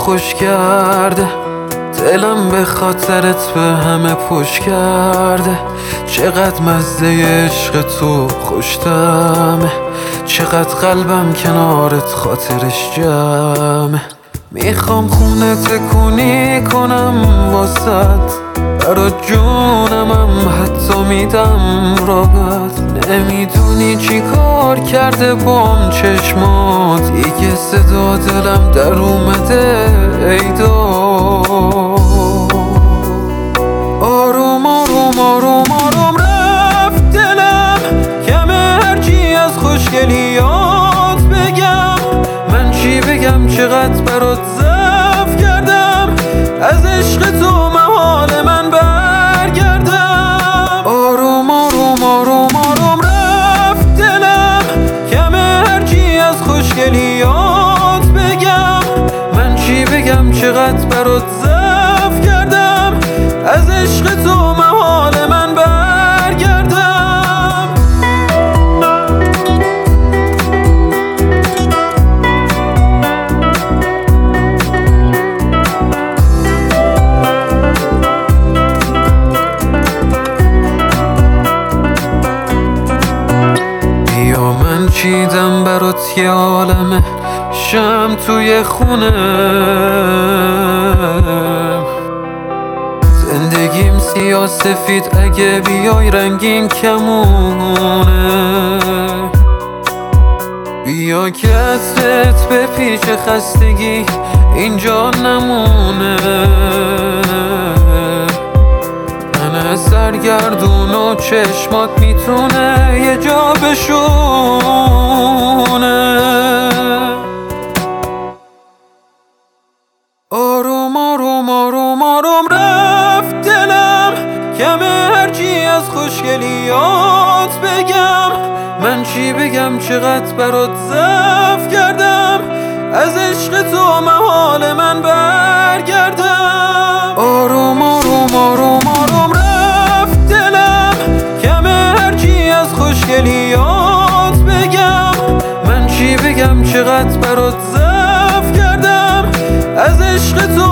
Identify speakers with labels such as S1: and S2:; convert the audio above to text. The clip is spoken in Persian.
S1: خوش کرده، دلم به خاطرت به همه پشت کرده. چقدر مزه عشق تو خوشتمه، چقدر قلبم کنارت خاطرش جمعه. میخوام خونه تکونی کنم واسد، برات جونمم حتی میدم راحت. نمیدونی چی کار کرده بام چشمات، دیگه صدا دلم در اومده ایدا. آروم آروم آروم آروم رفت دلم، کمه هرچی از خوشگلیات بگم. من چی بگم چقدر برات ضعف کردم، از عشق تو محال من برگردم. آروم آروم آروم آروم رفت دلم، کمه هرچی از خوشگلیات بگم. من چی بگم چقدر برات ضعف کردم، از عشق تو محال من برگردم. بیا من چیدم برات یه عالمه شم توی خونه، زندگیم سیاه سفید اگه بیای رنگین کمونه. بیا که عطرت به پیش خستگی اینجا نمونه. من سرگردون و چشمات میتونه یه جا بشونه. آروم آروم آروم آروم رفت دلم، کمه هرچی از خوشگلیات بگم. من چی بگم چقدر برات ضعف کردم، از عشق تو محال من برگردم. آروم آروم آروم آروم رفت دلم، کمه هرچی از خوشگلیات بگم. من چی بگم چقدر برات ضعف کردم، از عشق تو